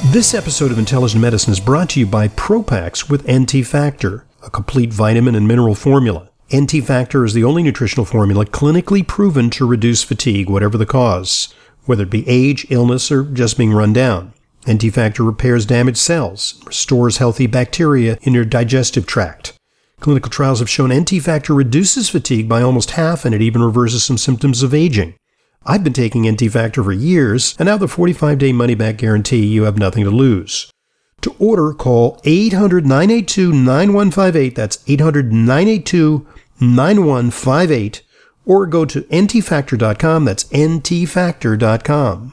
This episode of Intelligent Medicine is brought to you by Propax with NT Factor, a complete vitamin and mineral formula. NT Factor is the only nutritional formula clinically proven to reduce fatigue, whatever the cause, whether it be age, illness, or just being run down. NT Factor repairs damaged cells, restores healthy bacteria in your digestive tract. Clinical trials have shown NT Factor reduces fatigue by almost half, and it even reverses some symptoms of aging. I've been taking NT Factor for years, and now the 45-day money-back guarantee, you have nothing to lose. To order, call 800-982-9158, that's 800-982-9158, or go to ntfactor.com, that's ntfactor.com.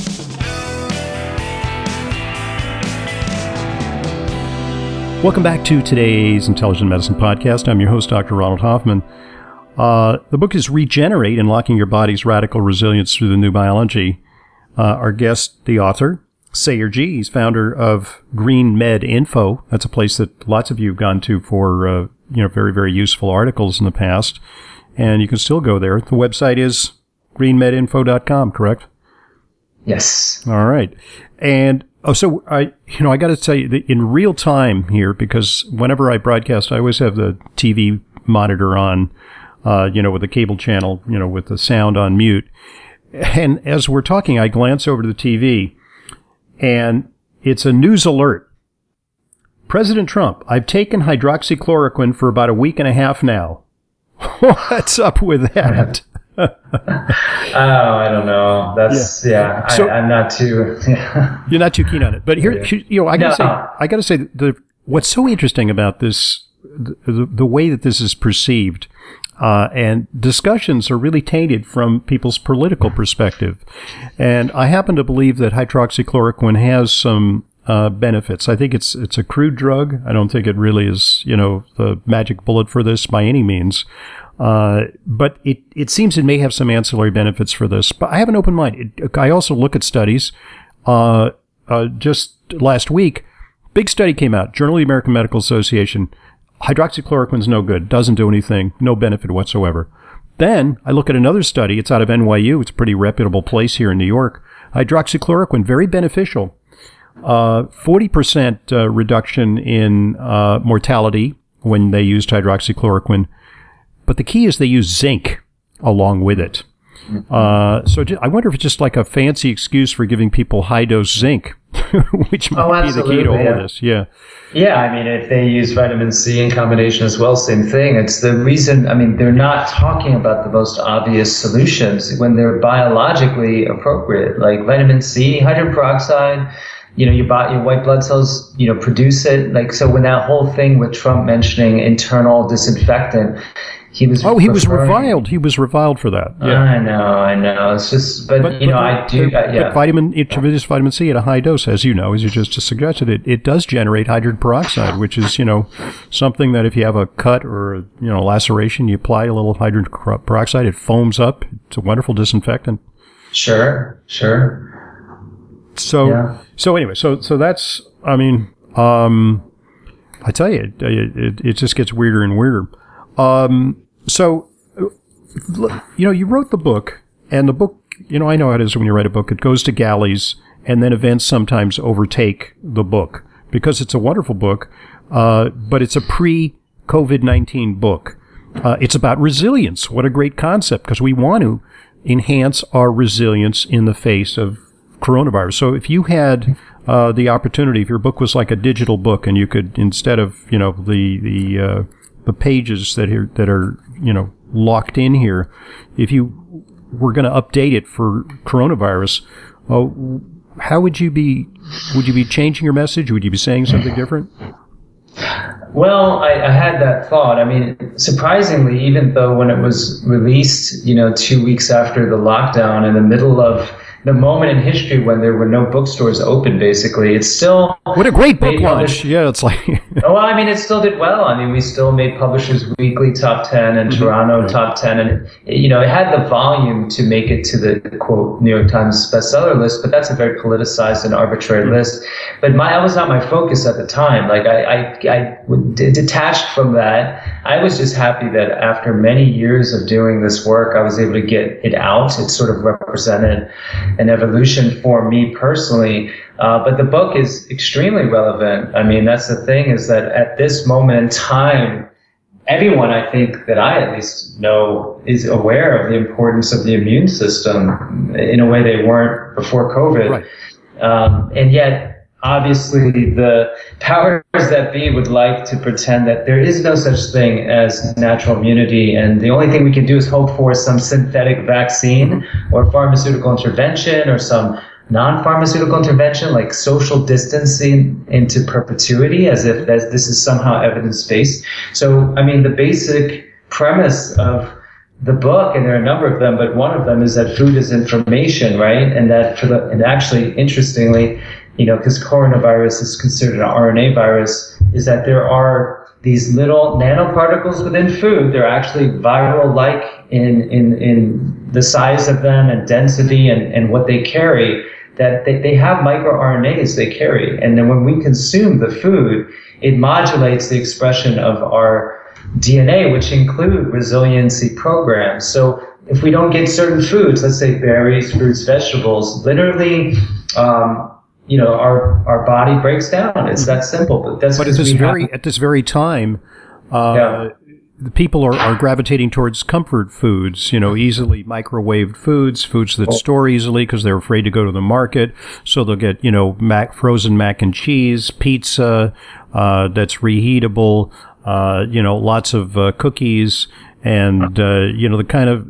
Welcome back to today's Intelligent Medicine Podcast. I'm your host, Dr. Ronald Hoffman. The book is Regenerate, Unlocking Your Body's Radical Resilience Through the New Biology. Our guest, the author, Sayer Ji, he's founder of Green Med Info. That's a place that lots of you have gone to for very, very useful articles in the past, and you can still go there. The website is greenmedinfo.com, correct? Yes. All right. And so I got to tell you that in real time here, because whenever I broadcast, I always have the TV monitor on. With the cable channel, with the sound on mute. And as we're talking, I glance over to the TV, and it's a news alert. President Trump, I've taken hydroxychloroquine for about a week and a half now. What's up with that? I don't know. That's, yeah. So, I'm not too... You're not too keen on it. But here, I got to say, what's so interesting about this, the way that this is perceived, and discussions are really tainted from people's political perspective. And I happen to believe that hydroxychloroquine has some benefits. I think it's a crude drug. I don't think it really is, the magic bullet for this by any means. But it seems it may have some ancillary benefits for this. But I have an open mind. I also look at studies. Just last week, big study came out, Journal of the American Medical Association. Hydroxychloroquine's no good, doesn't do anything, no benefit whatsoever. Then I look at another study. It's out of NYU. It's a pretty reputable place here in New York. Hydroxychloroquine, very beneficial. 40% reduction in mortality when they used hydroxychloroquine. But the key is they use zinc along with it. So I wonder if it's just like a fancy excuse for giving people high-dose zinc, which might be the key to all of this. Yeah. Yeah, I mean, if they use vitamin C in combination as well, same thing. It's the reason, they're not talking about the most obvious solutions when they're biologically appropriate, like vitamin C, hydrogen peroxide, your white blood cells, produce it. Like, so when that whole thing with Trump mentioning internal disinfectant, he was reviled. He was reviled for that. Yeah. I know. It's just, but I do. But intravenous vitamin C at a high dose, as you know, as you just suggested, it does generate hydrogen peroxide, which is something that if you have a cut or laceration, you apply a little hydrogen peroxide, it foams up. It's a wonderful disinfectant. Sure. So anyway, so that's I tell you, it just gets weirder and weirder. So, you wrote the book, and the book, I know how it is when you write a book. It goes to galleys, and then events sometimes overtake the book, because it's a wonderful book, but it's a pre-COVID-19 book. It's about resilience. What a great concept, because we want to enhance our resilience in the face of coronavirus. So if you had the opportunity, if your book was like a digital book, and you could, instead of, the pages that are locked in here, if you were going to update it for coronavirus, how would you be changing your message? Would you be saying something different? Well, I had that thought. Surprisingly, even though when it was released, 2 weeks after the lockdown, in the middle of the moment in history when there were no bookstores open, basically, it's still... What a great book launch. Yeah, it's like... it still did well. We still made Publishers Weekly top 10 and Toronto top 10. And, it had the volume to make it to the, quote, New York Times bestseller list, but that's a very politicized and arbitrary list. But that was not my focus at the time. Like, I detached from that. I was just happy that after many years of doing this work, I was able to get it out. It sort of represented an evolution for me personally. But the book is extremely relevant. I mean, that's the thing, is that at this moment in time, everyone, I think, that I at least know, is aware of the importance of the immune system in a way they weren't before COVID. Right. And yet, obviously, the powers that be would like to pretend that there is no such thing as natural immunity, and the only thing we can do is hope for some synthetic vaccine or pharmaceutical intervention or some non-pharmaceutical intervention like social distancing into perpetuity, as if this is somehow evidence-based. So, I mean, the basic premise of the book, and there are a number of them, but one of them is that food is information, right? And that and actually, interestingly, because coronavirus is considered an RNA virus, is that there are these little nanoparticles within food. They're actually viral-like in the size of them and density and what they carry, that they have microRNAs they carry. And then when we consume the food, it modulates the expression of our DNA, which include resiliency programs. So if we don't get certain foods, let's say berries, fruits, vegetables, literally, our body breaks down. It's that simple. But at this very time, the people are gravitating towards comfort foods, easily microwaved foods that store easily because they're afraid to go to the market. So they'll get, frozen mac and cheese, pizza, that's reheatable, lots of cookies, and, the kind of,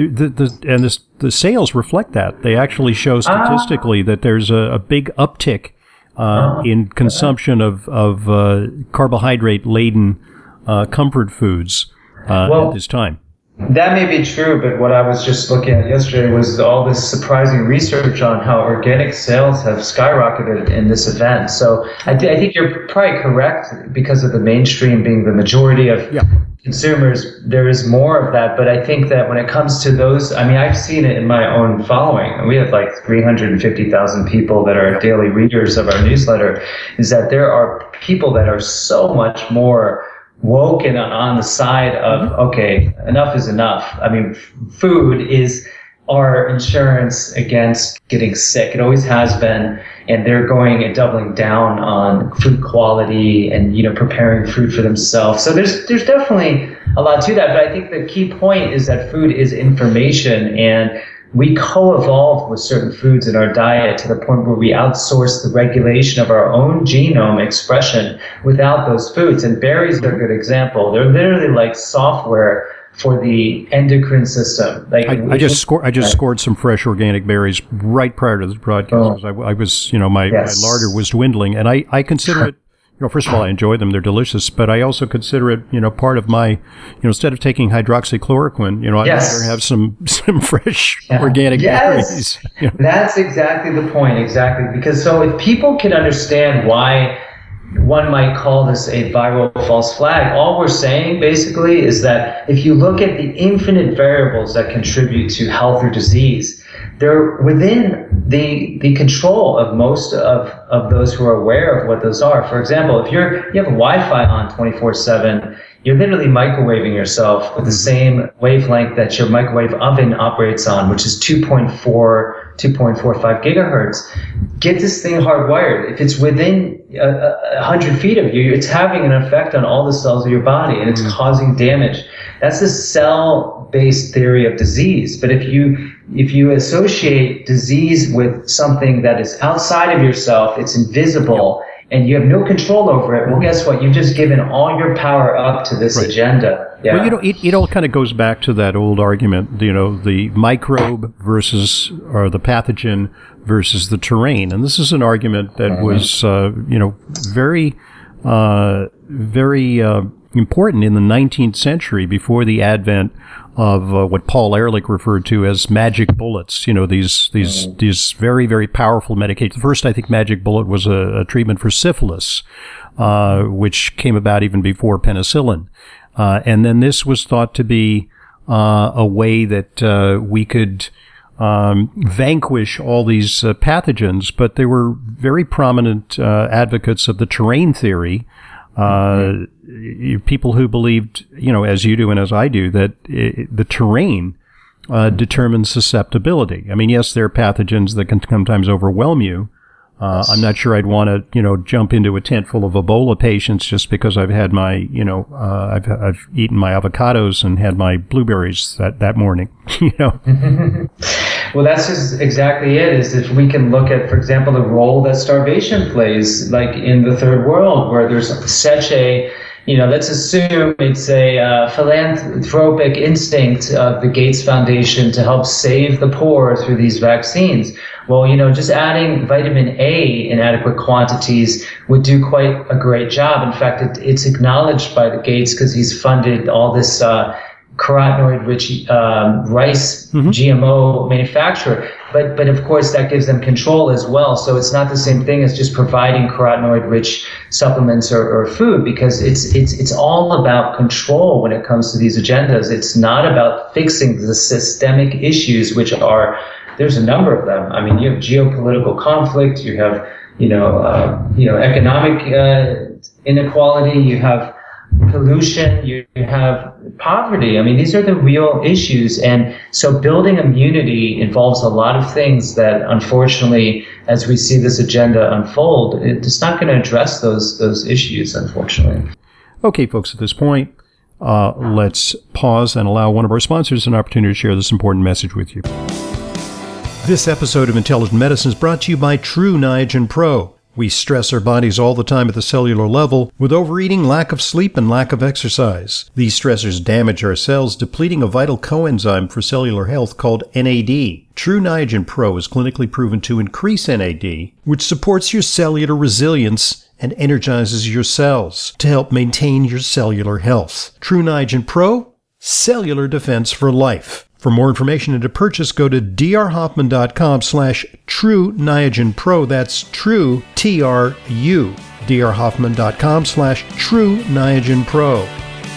the sales reflect that. They actually show statistically that there's a big uptick in consumption of carbohydrate-laden comfort foods at this time. That may be true, but what I was just looking at yesterday was all this surprising research on how organic sales have skyrocketed in this event. So I think you're probably correct, because of the mainstream being the majority of consumers. There is more of that, but I think that when it comes to those, I mean, I've seen it in my own following. We have like 350,000 people that are daily readers of our newsletter, is that there are people that are so much more woke and on the side of, okay, enough is enough. I mean, food is our insurance against getting sick. It always has been. And they're going and doubling down on food quality and, preparing food for themselves. So there's definitely a lot to that. But I think the key point is that food is information, and we co-evolved with certain foods in our diet to the point where we outsource the regulation of our own genome expression without those foods. And berries are a good example. They're literally like software for the endocrine system. Like I just scored some fresh organic berries right prior to this broadcast. I was, my larder was dwindling, and I consider it. First of all, I enjoy them; they're delicious. But I also consider it, part of my, instead of taking hydroxychloroquine, I'd rather have some fresh organic berries. That's exactly the point. Exactly, because so if people can understand why one might call this a viral false flag, all we're saying basically is that if you look at the infinite variables that contribute to health or disease, they're within the control of most of those who are aware of what those are. For example, if you have Wi-Fi on 24/7, you're literally microwaving yourself with the same wavelength that your microwave oven operates on, which is 2.45 gigahertz. Get this thing hardwired. If it's within 100 feet of you, it's having an effect on all the cells of your body, and it's causing damage. That's the cell-based theory of disease. But if you associate disease with something that is outside of yourself, it's invisible, and you have no control over it, well, guess what? You've just given all your power up to this agenda. Yeah. Well, it all kind of goes back to that old argument, the microbe versus, or the pathogen versus the terrain. And this is an argument that was, very, very important in the 19th century, before the advent of what Paul Ehrlich referred to as magic bullets. These very, very powerful medications. The first, I think, magic bullet was a treatment for syphilis, which came about even before penicillin. And then this was thought to be a way that we could vanquish all these pathogens, but there were very prominent advocates of the terrain theory, people who believed, as you do and as I do, that the terrain determines susceptibility. I mean, yes, there are pathogens that can sometimes overwhelm you. I'm not sure I'd want to, jump into a tent full of Ebola patients just because I've had my, I've eaten my avocados and had my blueberries that morning, Well, that's just exactly it, is if we can look at, for example, the role that starvation plays, like in the third world, where there's such a, let's assume it's a philanthropic instinct of the Gates Foundation to help save the poor through these vaccines. Well, just adding vitamin A in adequate quantities would do quite a great job. In fact, it's acknowledged by the Gates because he's funded all this carotenoid-rich rice GMO manufacturer. But of course, that gives them control as well. So it's not the same thing as just providing carotenoid-rich supplements or food, because it's all about control when it comes to these agendas. It's not about fixing the systemic issues, which are, there's a number of them. I mean, you have geopolitical conflict, you have, economic inequality, you have pollution, you have poverty. I mean, these are the real issues. And so building immunity involves a lot of things that, unfortunately, as we see this agenda unfold, it's not going to address those issues, unfortunately. Okay, folks, at this point, let's pause and allow one of our sponsors an opportunity to share this important message with you. This episode of Intelligent Medicine is brought to you by True Niagen Pro. We stress our bodies all the time at the cellular level with overeating, lack of sleep, and lack of exercise. These stressors damage our cells, depleting a vital coenzyme for cellular health called NAD. True Niagen Pro is clinically proven to increase NAD, which supports your cellular resilience and energizes your cells to help maintain your cellular health. True Niagen Pro, cellular defense for life. For more information and to purchase, go to drhoffman.com/True Niagen Pro. That's true, TRU. drhoffman.com/True Niagen Pro.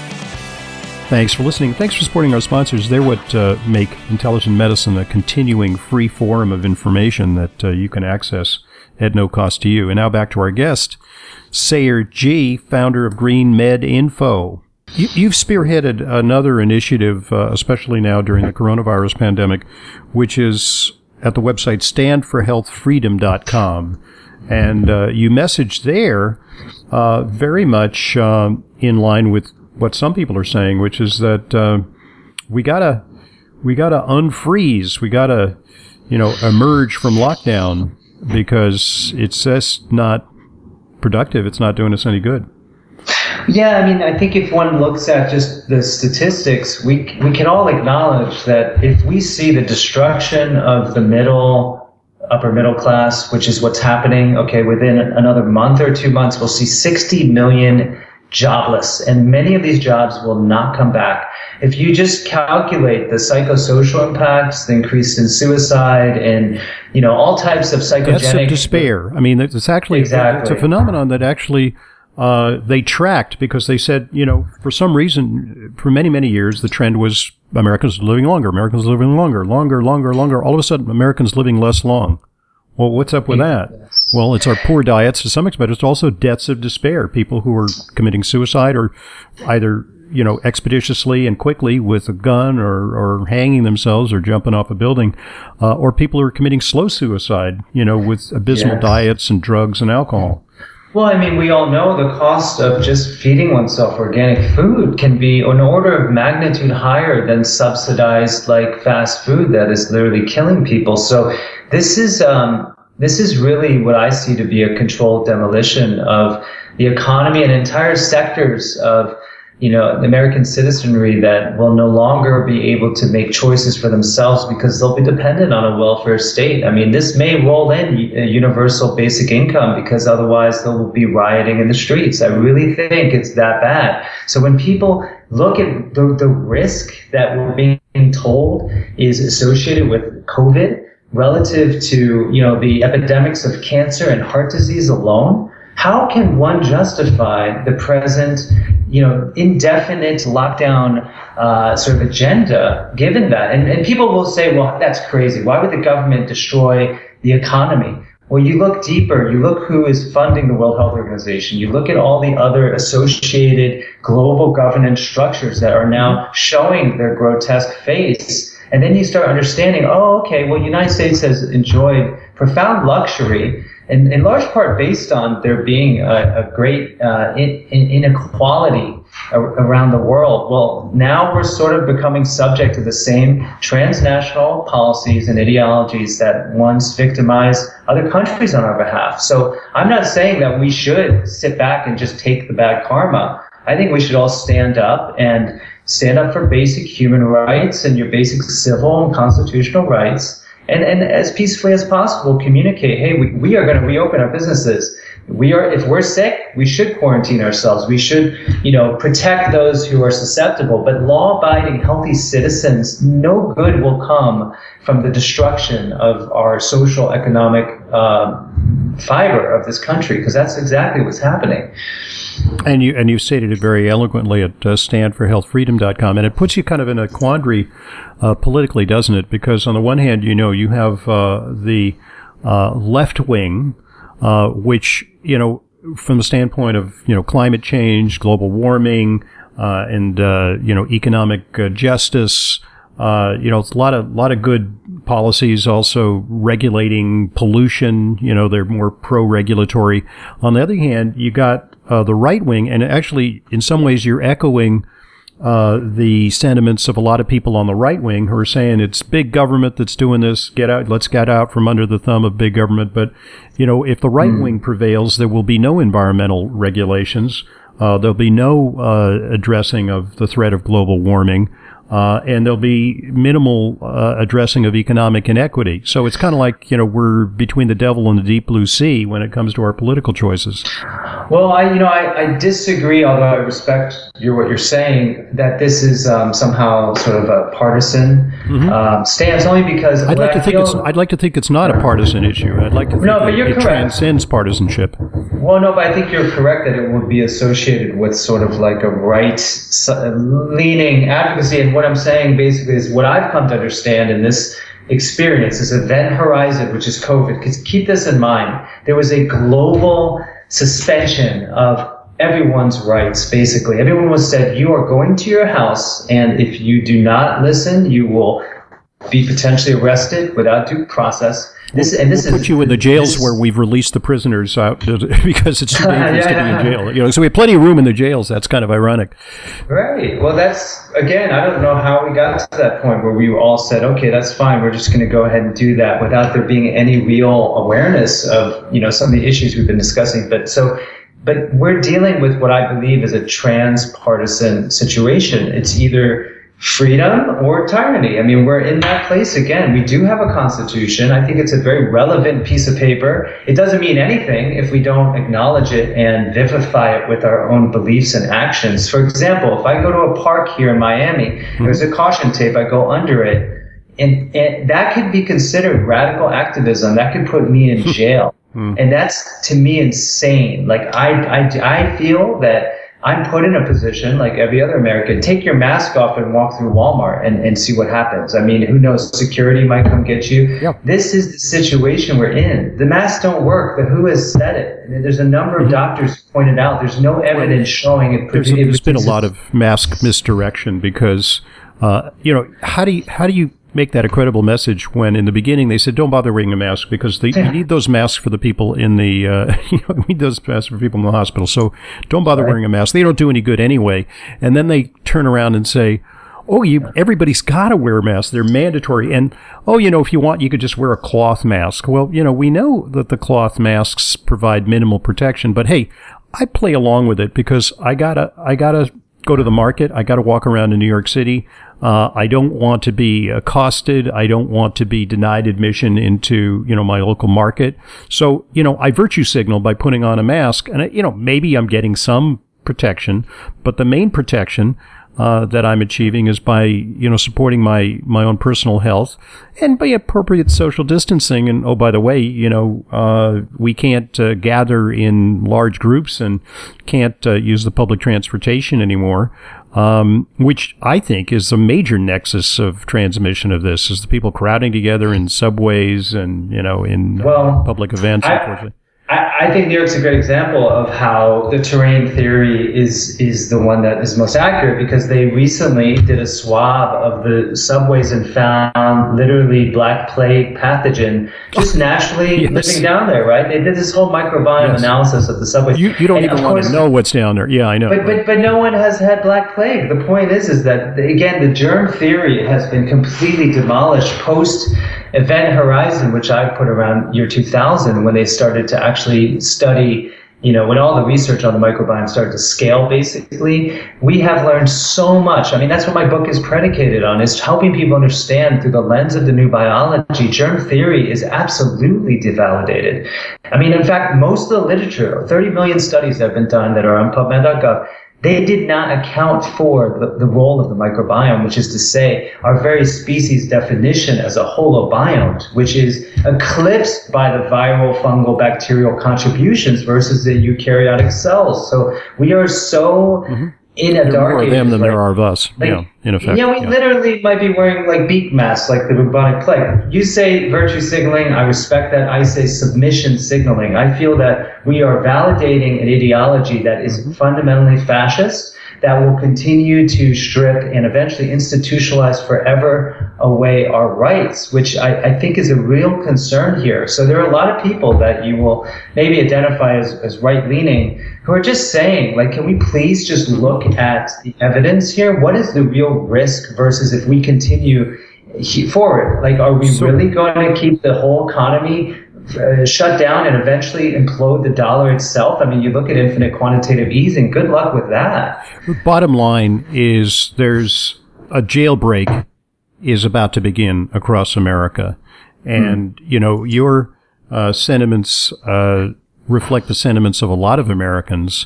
Thanks for listening. Thanks for supporting our sponsors. They're what make Intelligent Medicine a continuing free forum of information that you can access at no cost to you. And now back to our guest, Sayer Ji, founder of Green Med Info. You've spearheaded another initiative, especially now during the coronavirus pandemic, which is at the website standforhealthfreedom.com. And you message there very much in line with what some people are saying, which is that we gotta unfreeze, we gotta emerge from lockdown, because it's just not productive. It's not doing us any good. Yeah, I mean, I think if one looks at just the statistics, we can all acknowledge that if we see the destruction of the upper middle class, which is what's happening, within another month or 2 months, we'll see 60 million jobless, and many of these jobs will not come back. If you just calculate the psychosocial impacts, the increase in suicide, and all types of psychogenic... Deaths of despair. I mean, it's actually exactly. It's a phenomenon that actually... they tracked, because they said, for some reason, for many, many years, the trend was Americans living longer, longer. All of a sudden, Americans living less long. Well, what's up with that? Yes. Well, it's our poor diets to some extent, but it's also deaths of despair, people who are committing suicide, or either, expeditiously and quickly with a gun, or hanging themselves, or jumping off a building, or people who are committing slow suicide, with abysmal diets and drugs and alcohol. Well, I mean, we all know the cost of just feeding oneself organic food can be an order of magnitude higher than subsidized, like, fast food that is literally killing people. So this is really what I see to be a controlled demolition of the economy and entire sectors of American citizenry that will no longer be able to make choices for themselves because they'll be dependent on a welfare state. I mean, this may roll in a universal basic income, because otherwise they will be rioting in the streets. I really think it's that bad. So when people look at the risk that we're being told is associated with COVID relative to, the epidemics of cancer and heart disease alone, how can one justify the present, indefinite lockdown sort of agenda, given that? And people will say, well, that's crazy. Why would the government destroy the economy? Well, you look deeper. You look who is funding the World Health Organization. You look at all the other associated global governance structures that are now showing their grotesque face. And then you start understanding, oh, okay, well, the United States has enjoyed profound luxury, and in large part based on there being a great inequality around the world. Well, now we're sort of becoming subject to the same transnational policies and ideologies that once victimized other countries on our behalf. So I'm not saying that we should sit back and just take the bad karma. I think we should all stand up for basic human rights and your basic civil and constitutional rights, and as peacefully as possible communicate, hey, we are going to reopen our businesses. If we're sick, we should quarantine ourselves. We should, protect those who are susceptible. But law-abiding, healthy citizens, no good will come from the destruction of our social, economic fiber of this country, because that's exactly what's happening. And you stated it very eloquently at standforhealthfreedom.com, and it puts you kind of in a quandary politically, doesn't it? Because on the one hand, you have the left wing, which, from the standpoint of, climate change, global warming, and, economic justice, a lot of good policies, also regulating pollution, they're more pro-regulatory. On the other hand, you got the right wing, and actually, in some ways, you're echoing the sentiments of a lot of people on the right wing who are saying it's big government that's doing this. Let's get out from under the thumb of big government. But, if the right wing prevails, there will be no environmental regulations. There'll be no addressing of the threat of global warming. And there'll be minimal addressing of economic inequity. So it's kind of like, we're between the devil and the deep blue sea when it comes to our political choices. Well, I disagree, although I respect what you're saying, that this is somehow sort of a partisan stance, only because I'd like to think it's not a partisan issue. I'd like to think it transcends partisanship. Well, no, but I think you're correct that it would be associated with sort of like a right-leaning advocacy. And what I'm saying basically is what I've come to understand in this experience, this event horizon, which is COVID, because keep this in mind, there was a global suspension of everyone's rights, basically. Everyone was said, you are going to your house, and if you do not listen, you will be potentially arrested without due process. We'll put you in the jails where we've released the prisoners out because it's too dangerous to be in jail. So we have plenty of room in the jails. That's kind of ironic. Right. Well, that's, again, I don't know how we got to that point where we all said, okay, that's fine. We're just going to go ahead and do that without there being any real awareness of, some of the issues we've been discussing. But we're dealing with what I believe is a transpartisan situation. It's either freedom or tyranny. I mean, we're in that place again. We do have a constitution. I think it's a very relevant piece of paper. It doesn't mean anything if we don't acknowledge it and vivify it with our own beliefs and actions. For example, if I go to a park here in Miami, there's a caution tape, I go under it, and that could be considered radical activism. That could put me in jail. And that's, to me, insane. Like, I feel that I'm put in a position like every other American. Take your mask off and walk through Walmart and see what happens. I mean, who knows? Security might come get you. Yep. This is the situation we're in. The masks don't work. The WHO has said it. And there's a number of doctors who pointed out there's no evidence showing it. There's been a lot of mask misdirection because, how do you make that a credible message when in the beginning they said don't bother wearing a mask because you need those masks for the people in the we need those masks for people in the hospital, so don't bother wearing a mask. They don't do any good anyway. And then they turn around and say, everybody's got to wear a mask. They're mandatory. And if you want, you could just wear a cloth mask. Well, we know that the cloth masks provide minimal protection, but hey, I play along with it because I gotta go to the market. I gotta walk around in New York City. I don't want to be accosted. I don't want to be denied admission into, my local market. So, I virtue signal by putting on a mask and, maybe I'm getting some protection, but the main protection that I'm achieving is by, supporting my own personal health and by appropriate social distancing. And, oh, by the way, we can't gather in large groups and can't use the public transportation anymore. Which I think is a major nexus of transmission of this, is the people crowding together in subways and, in public events, unfortunately. I I think New York's a great example of how the terrain theory is the one that is most accurate, because they recently did a swab of the subways and found literally Black Plague pathogen just naturally living down there, right? They did this whole microbiome analysis of the subways. You don't even want to know what's down there. Yeah, I know. But no one has had Black Plague. The point is that, again, the germ theory has been completely demolished post Event Horizon, which I put around year 2000, when they started to actually study, when all the research on the microbiome started to scale, basically. We have learned so much. I mean, that's what my book is predicated on, is helping people understand through the lens of the new biology. Germ theory is absolutely devalidated. I mean, in fact, most of the literature, 30 million studies have been done that are on PubMed.gov, they did not account for the role of the microbiome, which is to say our very species definition as a holobiote, which is eclipsed by the viral, fungal, bacterial contributions versus the eukaryotic cells. So we are so in a dark more of them than there are of us, in effect. Yeah, we literally might be wearing like beak masks, like the bubonic plague. You say virtue signaling, I respect that. I say submission signaling. I feel that we are validating an ideology that is fundamentally fascist, that will continue to strip and eventually institutionalize forever away our rights, which I think is a real concern here. So there are a lot of people that you will maybe identify as right-leaning who are just saying, like, can we please just look at the evidence here? What is the real risk versus if we continue forward? Like, are we really going to keep the whole economy shut down and eventually implode the dollar itself? I mean, you look at infinite quantitative easing, good luck with that. The bottom line is there's a jailbreak is about to begin across America. And, your sentiments reflect the sentiments of a lot of Americans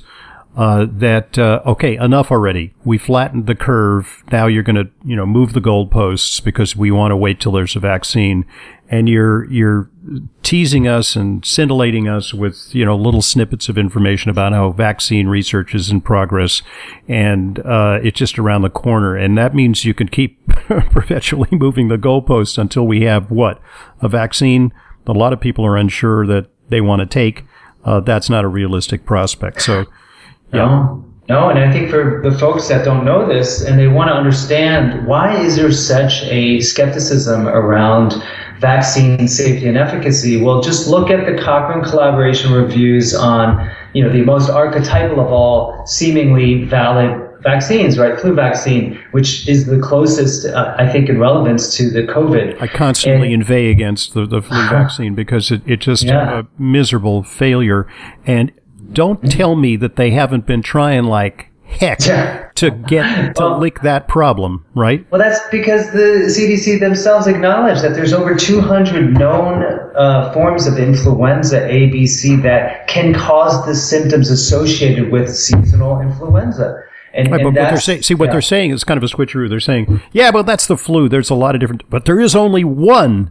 that, okay, enough already. We flattened the curve. Now you're going to, move the goalposts because we want to wait till there's a vaccine. And you're teasing us and scintillating us with, little snippets of information about how vaccine research is in progress, and it's just around the corner. And that means you can keep perpetually moving the goalposts until we have a vaccine a lot of people are unsure that they want to take. That's not a realistic prospect. So, yeah. No, and I think for the folks that don't know this and they want to understand, why is there such a skepticism around vaccine safety and efficacy? Well, just look at the Cochrane collaboration reviews on, the most archetypal of all seemingly valid vaccines, right? Flu vaccine, which is the closest, I think, in relevance to the COVID. I constantly inveigh against the flu vaccine because it's just a miserable failure. And don't tell me that they haven't been trying like heck to get to lick that problem, right? Well, that's because the CDC themselves acknowledge that there's over 200 known forms of influenza A, B, C that can cause the symptoms associated with seasonal influenza. And but what they're saying, they're saying is kind of a switcheroo. They're saying, yeah, but that's the flu. There's a lot of different, but there is only one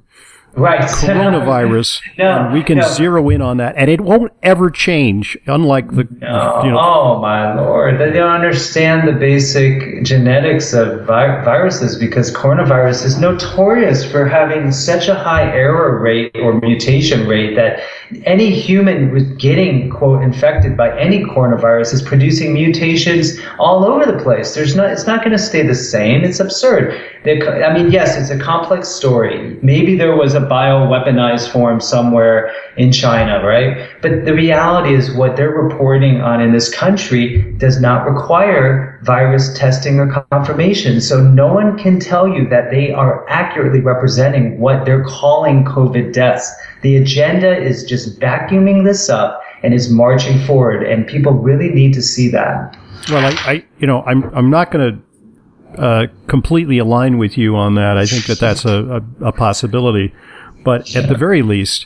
coronavirus, and we can zero in on that, and it won't ever change. Unlike the, oh my Lord, they don't understand the basic genetics of viruses, because coronavirus is notorious for having such a high error rate or mutation rate that any human with getting, quote, infected by any coronavirus is producing mutations all over the place. It's not going to stay the same. It's absurd. I mean, yes, it's a complex story. Maybe there was a bioweaponized form somewhere in China, right? But the reality is what they're reporting on in this country does not require virus testing or confirmation. So no one can tell you that they are accurately representing what they're calling COVID deaths. The agenda is just vacuuming this up and is marching forward, and people really need to see that. Well, I'm not going to completely align with you on that. I think that that's a possibility, but at the very least,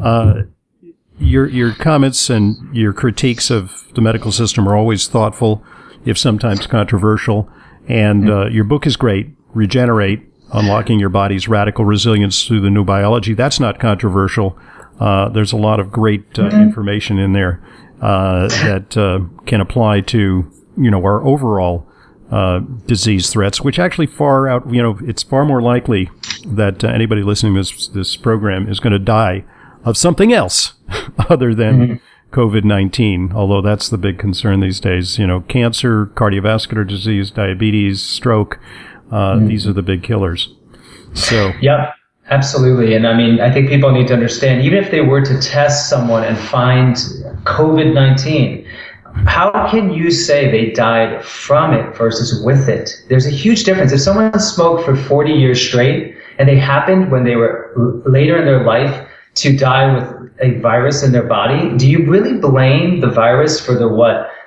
your comments and your critiques of the medical system are always thoughtful, if sometimes controversial. And your book is great, Regenerate: Unlocking Your Body's Radical Resilience Through the New Biology. That's not controversial. There's a lot of great information in there that can apply to our overall disease threats, which actually far out, it's far more likely that anybody listening to this program is going to die of something else other than COVID-19, although that's the big concern these days. Cancer, cardiovascular disease, diabetes, stroke, these are the big killers. So, yeah, absolutely. And I think people need to understand, even if they were to test someone and find COVID-19, how can you say they died from it versus with it? There's a huge difference. If someone smoked for 40 years straight and they happened when they were later in their life to die with a virus in their body, do you really blame the virus for the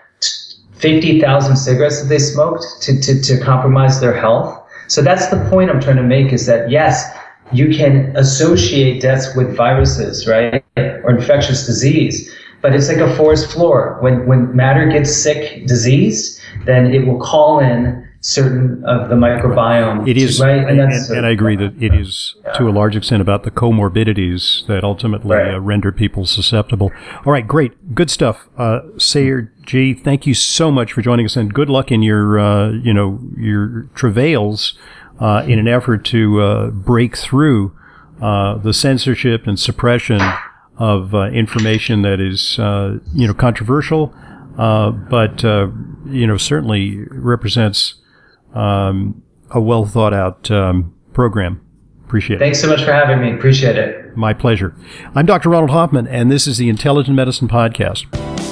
50,000 cigarettes that they smoked to compromise their health? So that's the point I'm trying to make, is that yes, you can associate deaths with viruses, right, or infectious disease, but it's like a forest floor. When matter gets sick, disease, then it will call in certain of the microbiome. It is, right? And I agree that it is to a large extent about the comorbidities that ultimately render people susceptible. All right, great, good stuff. Sayer Ji, thank you so much for joining us, and good luck in your your travails in an effort to break through the censorship and suppression of information that is controversial, but certainly represents a well thought out program. Appreciate it. Thanks so much for having me. Appreciate it. My pleasure. I'm Dr. Ronald Hoffman, and this is the Intelligent Medicine Podcast.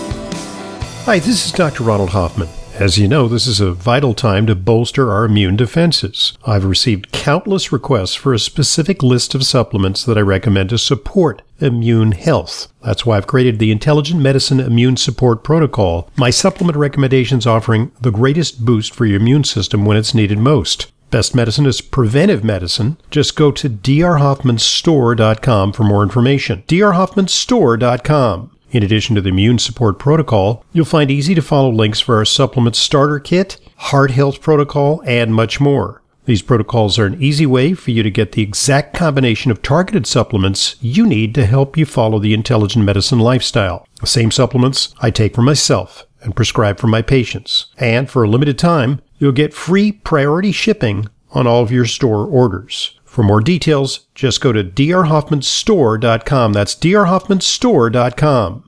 Hi, this is Dr. Ronald Hoffman. As you know, this is a vital time to bolster our immune defenses. I've received countless requests for a specific list of supplements that I recommend to support immune health. That's why I've created the Intelligent Medicine Immune Support Protocol, my supplement recommendations offering the greatest boost for your immune system when it's needed most. Best medicine is preventive medicine. Just go to drhoffmanstore.com for more information. drhoffmanstore.com. In addition to the Immune Support Protocol, you'll find easy-to-follow links for our supplement starter kit, heart health protocol, and much more. These protocols are an easy way for you to get the exact combination of targeted supplements you need to help you follow the intelligent medicine lifestyle. The same supplements I take for myself and prescribe for my patients. And for a limited time, you'll get free priority shipping on all of your store orders. For more details, just go to drhoffmanstore.com. That's drhoffmanstore.com.